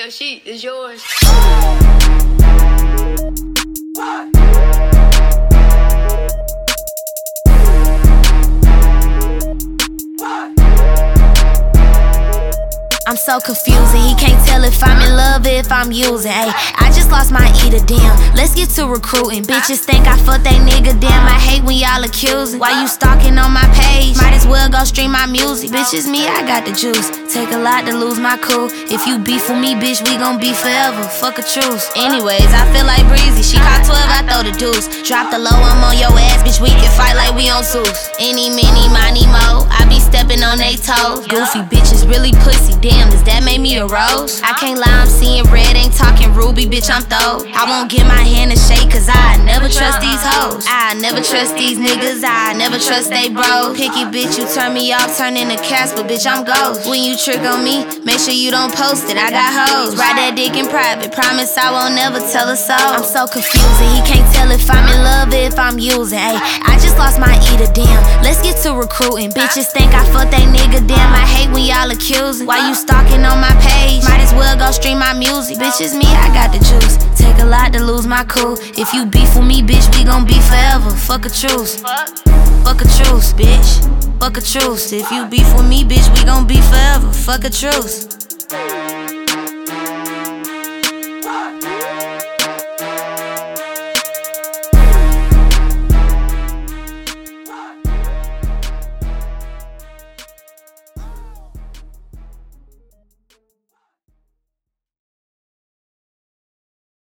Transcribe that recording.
your sheet is yours. I'm so confused and he can't tell if I'm in love or if I'm using. Ayy, I just lost my eater, damn. Let's get to recruiting. Bitches think I fucked that nigga, damn. I hate when y'all accusing. Why you stalking on my page? Might as well go stream my music. Bitch, it's me, I got the juice. Take a lot to lose my cool. If you beef with me, bitch, we gon' be forever. Fuck a truce. Anyways, I feel like Breezy. She caught 12, I throw the deuce. Drop the low, I'm on your ass, bitch. We can fight like we on Zeus. Any, mini, money, mo. I be stepping on they toes. Goofy bitches really pussy, damn. Does that make me a rose? I can't lie, I'm seeing red, ain't talking ruby, bitch, I'm throw. I won't give my hand a shake, cause I never trust these hoes. I never trust these niggas, I never trust they bros. Picky bitch, you turn me off, turn into Casper, bitch, I'm ghost. When you trick on me, make sure you don't post it, I got hoes. Ride that dick in private, promise I won't never tell a soul. I'm so confused and he can't tell if I'm in love or if I'm using. Ayy, I just lost my eater, damn. Let's get to recruiting. Bitches think I fucked that nigga, damn. I hate when y'all accusing. Why you stalking on my page? Might as well go stream my music. Bitch, it's me, I got the juice. Take a lot to lose my cool. If you beef with me, bitch, we gon' be forever. Fuck a truce. Fuck a truce, bitch. Fuck a truce. If you beef with me, bitch, we gon' be forever. Fuck a truce.